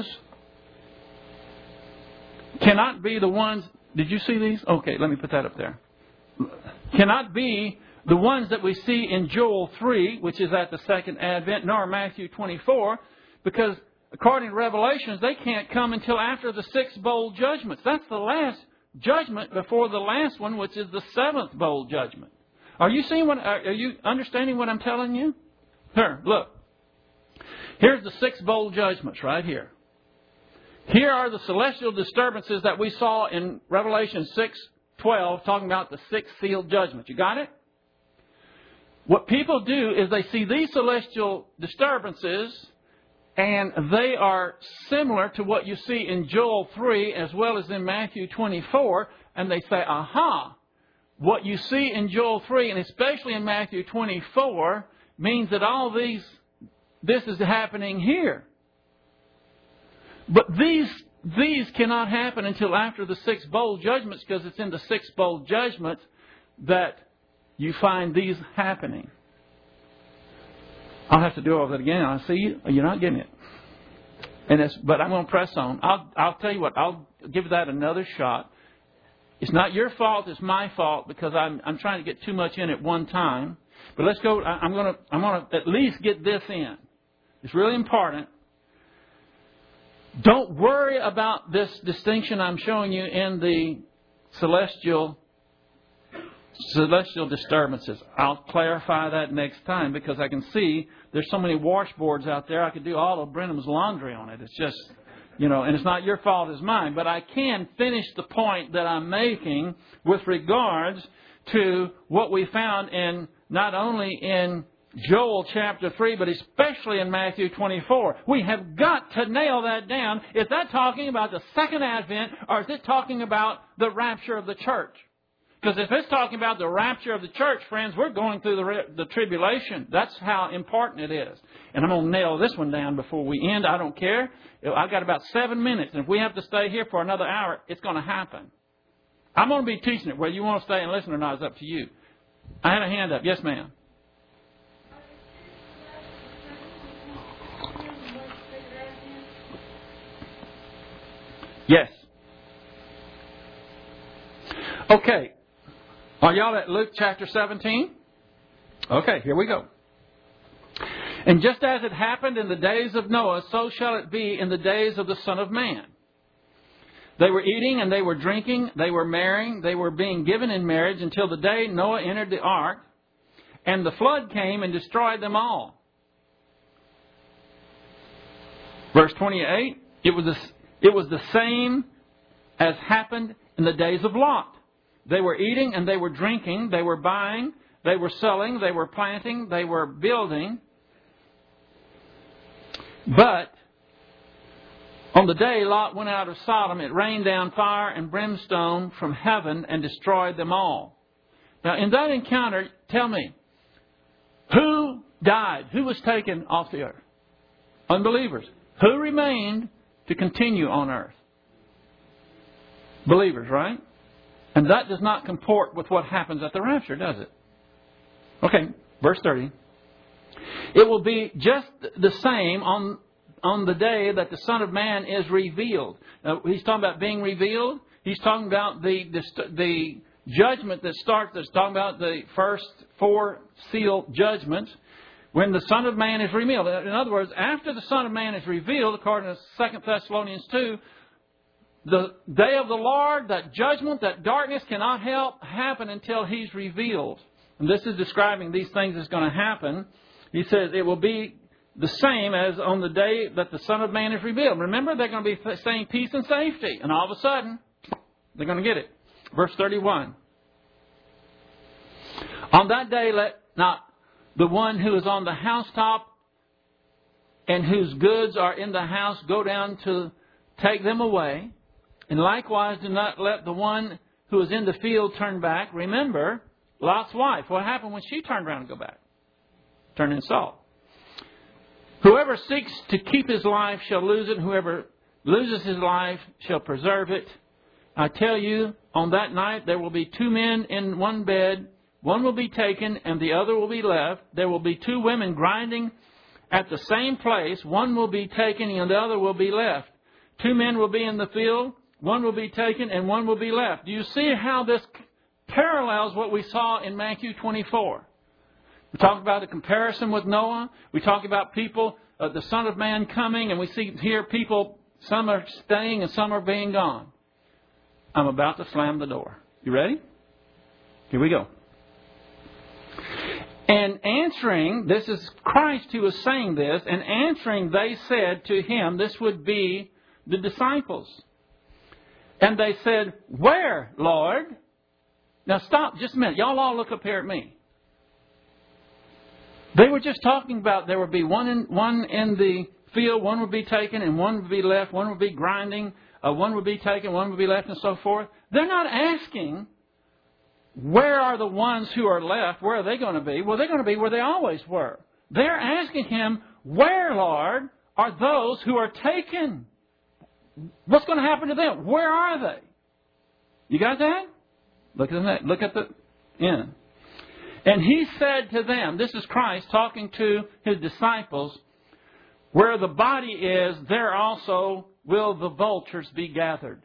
cannot be the ones. Did you see these? Okay, let me put that up there. Cannot be the ones that we see in Joel three, which is at the second advent, nor Matthew twenty-four, because according to Revelations, they can't come until after the six bowl judgments. That's the last judgment before the last one, which is the seventh bowl judgment. Are you seeing what? Are you understanding what I'm telling you? Here, look. Here's the six bowl judgments right here. Here are the celestial disturbances that we saw in Revelation six twelve, talking about the six sealed judgments. You got it? What people do is they see these celestial disturbances, and they are similar to what you see in Joel three as well as in Matthew twenty-four, and they say, aha, what you see in Joel three and especially in Matthew twenty-four means that all these, this is happening here. But these these cannot happen until after the six bowl judgments, because it's in the six bowl judgments that you find these happening. I'll have to do all that again. I see you. You're not getting it. And it's, but I'm going to press on. I'll, I'll tell you what. I'll give that another shot. It's not your fault. It's my fault, because I'm I'm trying to get too much in at one time. But let's go. I'm going to I'm going to at least get this in. It's really important. Don't worry about this distinction I'm showing you in the celestial celestial disturbances. I'll clarify that next time, because I can see there's so many washboards out there. I could do all of Brenham's laundry on it. It's just, you know, and it's not your fault, it's mine. But I can finish the point that I'm making with regards to what we found in not only in Joel chapter three, but especially in Matthew twenty-four. We have got to nail that down. Is that talking about the second advent, or is it talking about the rapture of the church? Because if it's talking about the rapture of the church, friends, we're going through the, the tribulation. That's how important it is. And I'm going to nail this one down before we end. I don't care. I've got about seven minutes. And if we have to stay here for another hour, it's going to happen. I'm going to be teaching it. Whether you want to stay and listen or not is up to you. I had a hand up. Yes, ma'am. Yes. Okay. Are y'all at Luke chapter seventeen? Okay, here we go. And just as it happened in the days of Noah, so shall it be in the days of the Son of Man. They were eating and they were drinking, they were marrying, they were being given in marriage until the day Noah entered the ark, and the flood came and destroyed them all. Verse twenty-eight, it was the, it was the same as happened in the days of Lot. They were eating and they were drinking, they were buying, they were selling, they were planting, they were building. But on the day Lot went out of Sodom, it rained down fire and brimstone from heaven and destroyed them all. Now, in that encounter, tell me, who died? Who was taken off the earth? Unbelievers. Who remained to continue on earth? Believers, right? And that does not comport with what happens at the rapture, does it? Okay, verse thirty. It will be just the same on, on the day that the Son of Man is revealed. Now, he's talking about being revealed. He's talking about the, the, the judgment that starts. That's talking about the first four seal judgments. When the Son of Man is revealed. In other words, after the Son of Man is revealed, according to Second Thessalonians two, the day of the Lord, that judgment, that darkness cannot help happen until He's revealed. And this is describing these things that's going to happen. He says it will be the same as on the day that the Son of Man is revealed. Remember, they're going to be saying peace and safety. And all of a sudden, they're going to get it. Verse thirty-one. On that day, let not the one who is on the housetop and whose goods are in the house go down to take them away. And likewise, do not let the one who is in the field turn back. Remember, Lot's wife. What happened when she turned around and go back? Turned in salt. Whoever seeks to keep his life shall lose it. And whoever loses his life shall preserve it. I tell you, on that night there will be two men in one bed. One will be taken and the other will be left. There will be two women grinding at the same place. One will be taken and the other will be left. Two men will be in the field. One will be taken and one will be left. Do you see how this parallels what we saw in Matthew twenty-four. We talked about the comparison with Noah. We talked about people, uh, the Son of Man coming, and we see here people, some are staying and some are being gone. I'm about to slam the door. You ready? Here we go. And answering, this is Christ who is saying this, and answering they said to him, this would be the disciples. And they said, where, Lord? Now stop just a minute. Y'all all look up here at me. They were just talking about there would be one in, one in the field, one would be taken, and one would be left, one would be grinding, uh, one would be taken, one would be left, and so forth. They're not asking, where are the ones who are left? Where are they going to be? Well, they're going to be where they always were. They're asking him, where, Lord, are those who are taken? What's going to happen to them? Where are they? You got that? Look at that. Look at the end. And he said to them, this is Christ talking to his disciples, where the body is, there also will the vultures be gathered.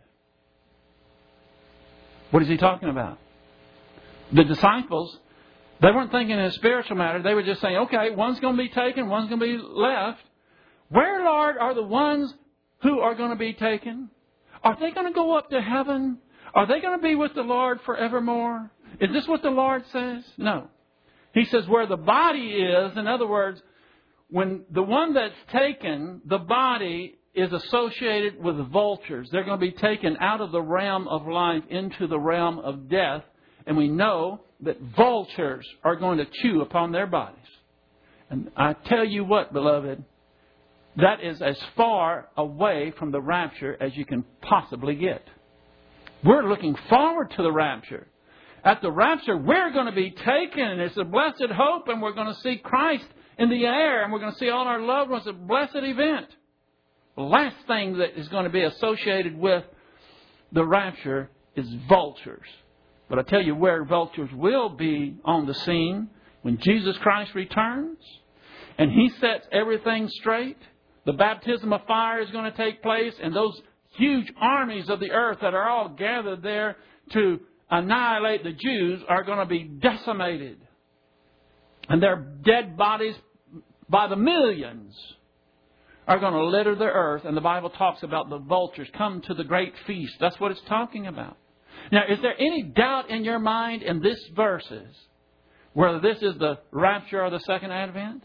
What is he talking about? The disciples, they weren't thinking in a spiritual matter. They were just saying, okay, one's going to be taken, one's going to be left. Where, Lord, are the ones who are going to be taken? Are they going to go up to heaven? Are they going to be with the Lord forevermore? Is this what the Lord says? No. He says where the body is, in other words, when the one that's taken, the body is associated with vultures. They're going to be taken out of the realm of life into the realm of death. And we know that vultures are going to chew upon their bodies. And I tell you what, beloved, that is as far away from the rapture as you can possibly get. We're looking forward to the rapture. At the rapture, we're going to be taken, and it's a blessed hope, and we're going to see Christ in the air, and we're going to see all our loved ones. It's a blessed event. The last thing that is going to be associated with the rapture is vultures. But I tell you where vultures will be on the scene when Jesus Christ returns, and He sets everything straight. The baptism of fire is going to take place, and those huge armies of the earth that are all gathered there to annihilate the Jews are going to be decimated. And their dead bodies by the millions are going to litter the earth. And the Bible talks about the vultures come to the great feast. That's what it's talking about. Now, is there any doubt in your mind in these verses whether this is the rapture or the second advent?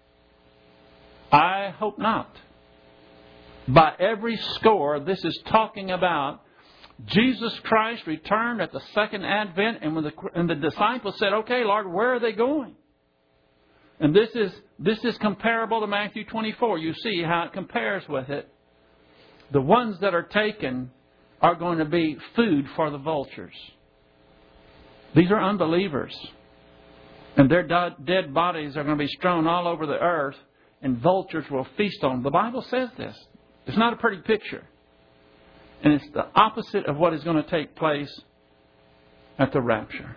I hope not. By every score, this is talking about Jesus Christ returned at the second advent, and when the, and the disciples said, okay, Lord, where are they going? And this is this is comparable to Matthew twenty-four. You see how it compares with it. The ones that are taken are going to be food for the vultures. These are unbelievers. And their dead bodies are going to be strewn all over the earth, and vultures will feast on them. The Bible says this. It's not a pretty picture. And it's the opposite of what is going to take place at the rapture.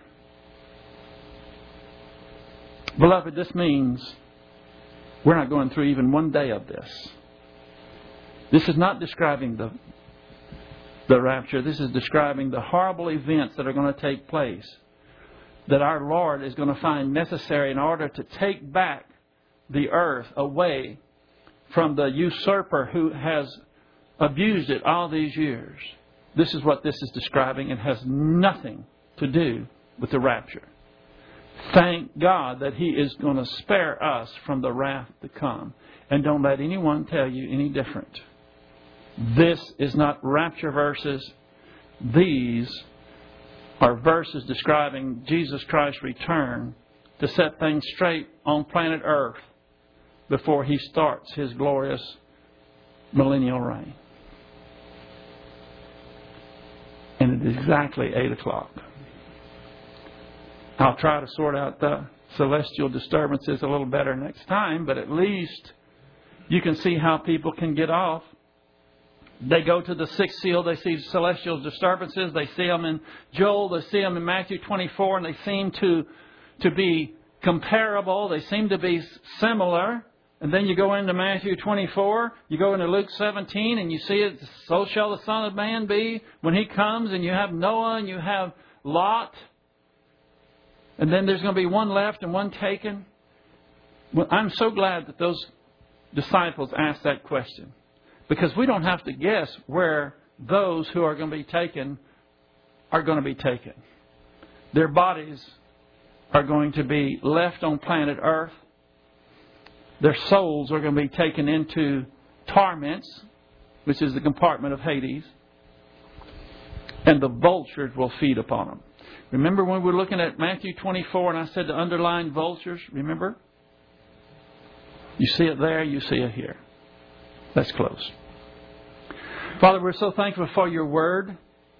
Beloved, this means we're not going through even one day of this. This is not describing the, the rapture. This is describing the horrible events that are going to take place, that our Lord is going to find necessary in order to take back the earth away from the usurper who has abused it all these years. This is what this is describing. It has nothing to do with the rapture. Thank God that He is going to spare us from the wrath to come. And don't let anyone tell you any different. This is not rapture verses. These are verses describing Jesus Christ's return to set things straight on planet Earth before He starts His glorious millennial reign. And it is exactly eight o'clock. I'll try to sort out the celestial disturbances a little better next time, but at least you can see how people can get off. They go to the sixth seal, they see celestial disturbances, they see them in Joel, they see them in Matthew twenty-four, and they seem to, to be comparable, they seem to be similar. And then you go into Matthew twenty-four, you go into Luke seventeen, and you see it, so shall the Son of Man be when He comes, and you have Noah and you have Lot. And then there's going to be one left and one taken. Well, I'm so glad that those disciples asked that question, because we don't have to guess where those who are going to be taken are going to be taken. Their bodies are going to be left on planet Earth. Their souls are going to be taken into torments, which is the compartment of Hades. And the vultures will feed upon them. Remember when we were looking at Matthew twenty-four and I said to underline vultures? Remember? You see it there, you see it here. Let's close. Father, we're so thankful for your word.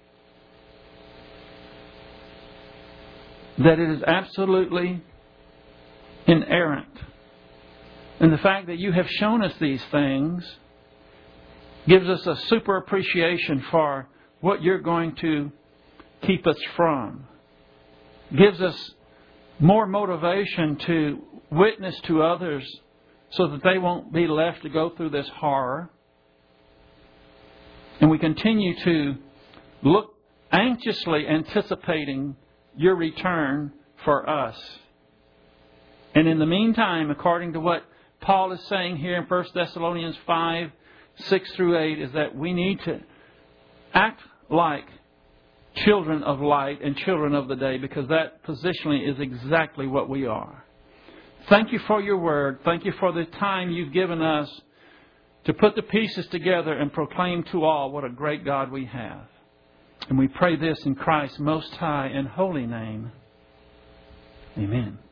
That it is absolutely inerrant. And the fact that you have shown us these things gives us a super appreciation for what you're going to keep us from. Gives us more motivation to witness to others so that they won't be left to go through this horror. And we continue to look anxiously anticipating your return for us. And in the meantime, according to what Paul is saying here in First Thessalonians five, six through eight, is that we need to act like children of light and children of the day, because that positionally is exactly what we are. Thank you for your word. Thank you for the time you've given us to put the pieces together and proclaim to all what a great God we have. And we pray this in Christ's most high and holy name. Amen.